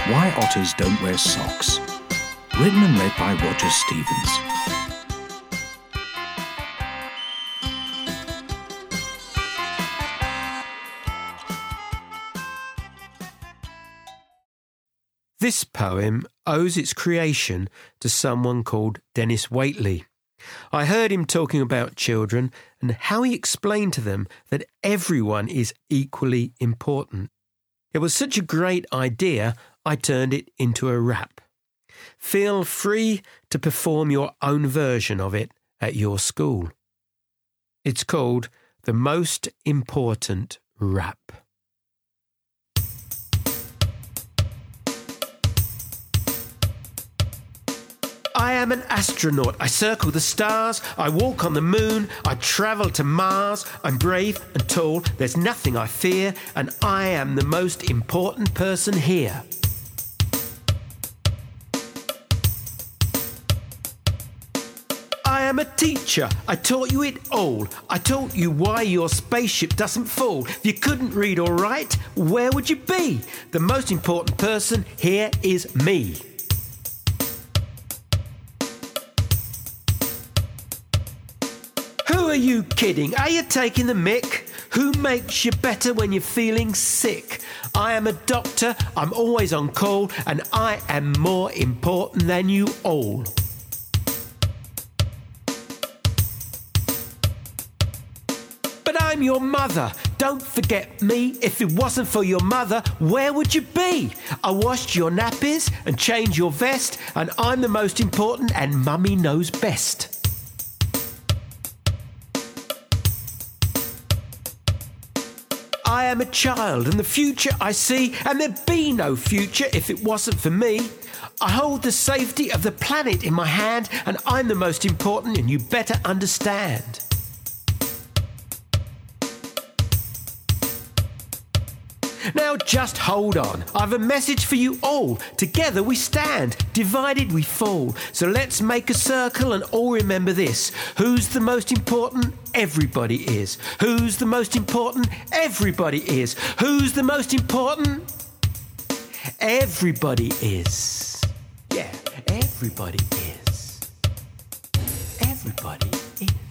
Why Otters Don't Wear Socks. Written and read by Roger Stevens. This poem owes its creation to someone called Dennis Waitley. I heard him talking about children and how he explained to them that everyone is equally important. It was such a great idea, I turned it into a rap. Feel free to perform your own version of it at your school. It's called The Most Important Rap. I am an astronaut. I circle the stars. I walk on the moon. I travel to Mars. I'm brave and tall. There's nothing I fear. And I am the most important person here. I am a teacher. I taught you it all. I taught you why your spaceship doesn't fall. If you couldn't read or write, where would you be? The most important person here is me. Who are you kidding? Are you taking the mick? Who makes you better when you're feeling sick? I am a doctor, I'm always on call, and I am more important than you all. But I'm your mother, don't forget me. If it wasn't for your mother, where would you be? I washed your nappies and changed your vest, and I'm the most important and mummy knows best. I am a child and the future I see, and there'd be no future if it wasn't for me. I hold the safety of the planet in my hand, and I'm the most important and you better understand. Now just hold on, I've a message for you all. Together we stand, divided we fall. So let's make a circle and all remember this. Who's the most important? Everybody is. Who's the most important? Everybody is. Who's the most important? Everybody is. Yeah, everybody is. Everybody is.